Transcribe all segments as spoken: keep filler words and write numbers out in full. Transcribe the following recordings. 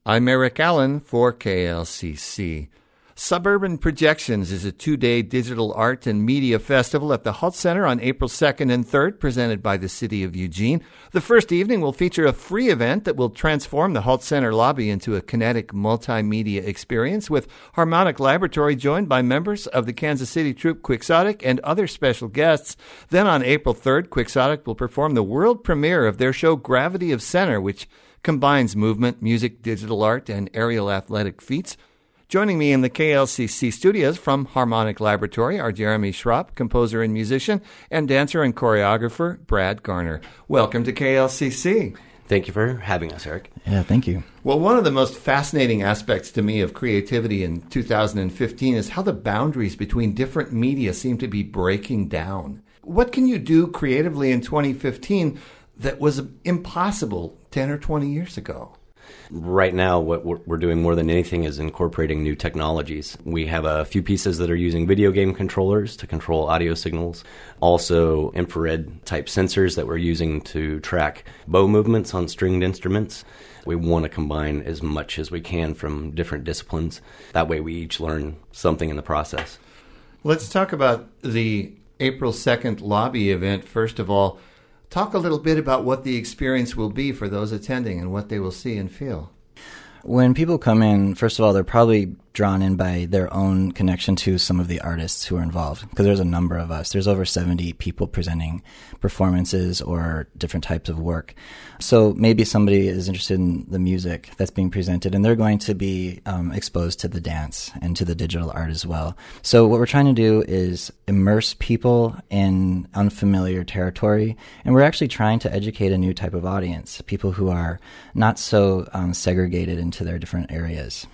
I'm Eric Allen for K L C C. Suburban Projections is a two-day digital art and media festival at the Hult Center on April second and third, presented by the City of Eugene. The first evening will feature a free event that will transform the Hult Center lobby into a kinetic multimedia experience, with Harmonic Laboratory joined by members of the Kansas City troupe Quixotic and other special guests. Then on April third, Quixotic will perform the world premiere of their show Gravity of Center, which combines movement, music, digital art, and aerial athletic feats. Joining me in the K L C C studios from Harmonic Laboratory are Jeremy Schropp, composer and musician, and dancer and choreographer Brad Garner. Welcome to K L C C. Thank you for having us, Eric. Yeah, thank you. Well, one of the most fascinating aspects to me of creativity in two thousand fifteen is how the boundaries between different media seem to be breaking down. What can you do creatively in twenty fifteen that was impossible ten or twenty years ago? Right now, what we're doing more than anything is incorporating new technologies. We have a few pieces that are using video game controllers to control audio signals, also infrared-type sensors that we're using to track bow movements on stringed instruments. We want to combine as much as we can from different disciplines. That way we each learn something in the process. Let's talk about the April second lobby event, first of all. Talk a little bit about what the experience will be for those attending and what they will see and feel. When people come in, first of all, they're probably drawn in by their own connection to some of the artists who are involved, because there's a number of us. There's over seventy people presenting performances or different types of work. So maybe somebody is interested in the music that's being presented, and they're going to be um, exposed to the dance and to the digital art as well. So what we're trying to do is immerse people in unfamiliar territory, and we're actually trying to educate a new type of audience, people who are not so um, segregated into their different areas.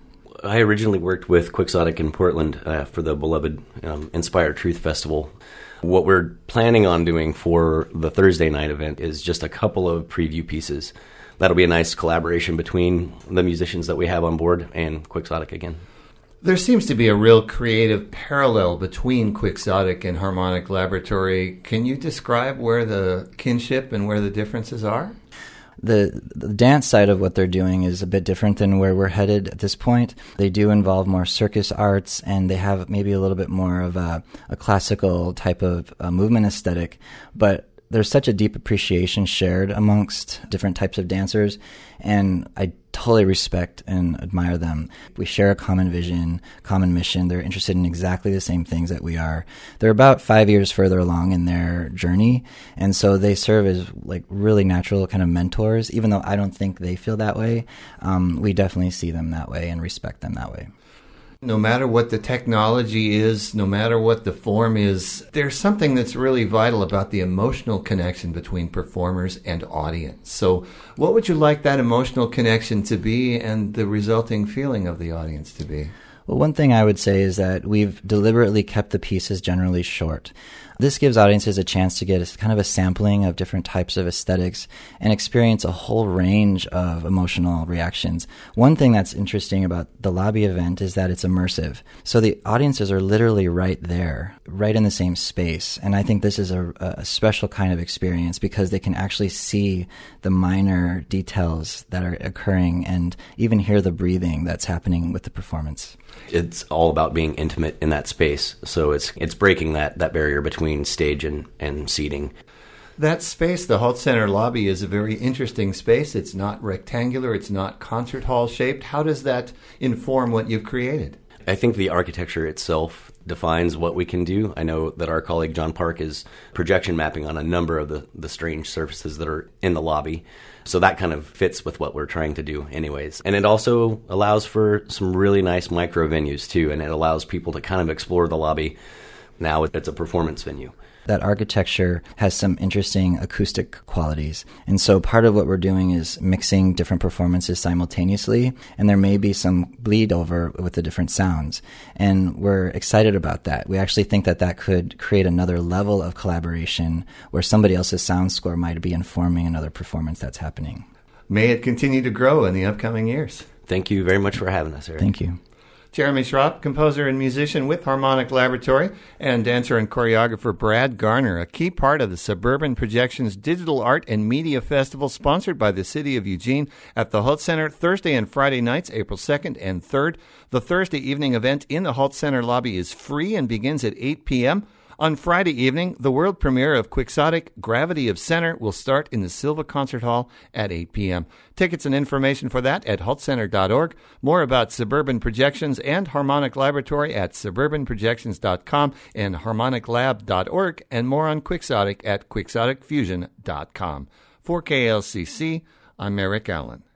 I originally worked with Quixotic in Portland uh, for the beloved um, Inspire Truth Festival. What we're planning on doing for the Thursday night event is just a couple of preview pieces. That'll be a nice collaboration between the musicians that we have on board and Quixotic again. There seems to be a real creative parallel between Quixotic and Harmonic Laboratory. Can you describe where the kinship and where the differences are? The, the dance side of what they're doing is a bit different than where we're headed at this point. They do involve more circus arts, and they have maybe a little bit more of a, a classical type of uh, movement aesthetic, but there's such a deep appreciation shared amongst different types of dancers, and I totally respect and admire them. We share a common vision, common mission. They're interested in exactly the same things that we are. They're about five years further along in their journey, and so they serve as like really natural kind of mentors. Even though I don't think they feel that way, um, we definitely see them that way and respect them that way. No matter what the technology is, no matter what the form is, there's something that's really vital about the emotional connection between performers and audience. So what would you like that emotional connection to be and the resulting feeling of the audience to be? Well, one thing I would say is that we've deliberately kept the pieces generally short. This gives audiences a chance to get a, kind of a sampling of different types of aesthetics and experience a whole range of emotional reactions. One thing that's interesting about the lobby event is that it's immersive. So the audiences are literally right there, right in the same space. And I think this is a, a special kind of experience because they can actually see the minor details that are occurring and even hear the breathing that's happening with the performance. It's all about being intimate in that space. So it's it's breaking that, that barrier between stage and, and seating. That space, the Hult Center lobby, is a very interesting space. It's not rectangular. It's not concert hall shaped. How does that inform what you've created? I think the architecture itself defines what we can do. I know that our colleague John Park is projection mapping on a number of the, the strange surfaces that are in the lobby. So that kind of fits with what we're trying to do anyways. And it also allows for some really nice micro venues too, and it allows people to kind of explore the lobby. Now it's a performance venue. That architecture has some interesting acoustic qualities. And so part of what we're doing is mixing different performances simultaneously, and there may be some bleed over with the different sounds. And we're excited about that. We actually think that that could create another level of collaboration where somebody else's sound score might be informing another performance that's happening. May it continue to grow in the upcoming years. Thank you very much for having us, Eric. Thank you. Jeremy Schropp, composer and musician with Harmonic Laboratory, and dancer and choreographer Brad Garner, a key part of the Suburban Projections Digital Art and Media Festival sponsored by the City of Eugene at the Holt Center Thursday and Friday nights, April second and third. The Thursday evening event in the Holt Center lobby is free and begins at eight p.m. On Friday evening, the world premiere of Quixotic Gravity of Center will start in the Silva Concert Hall at eight p.m. Tickets and information for that at holt center dot org. More about Suburban Projections and Harmonic Laboratory at suburban projections dot com and harmonic lab dot org, and more on Quixotic at quixotic fusion dot com. For K L C C, I'm Eric Allen.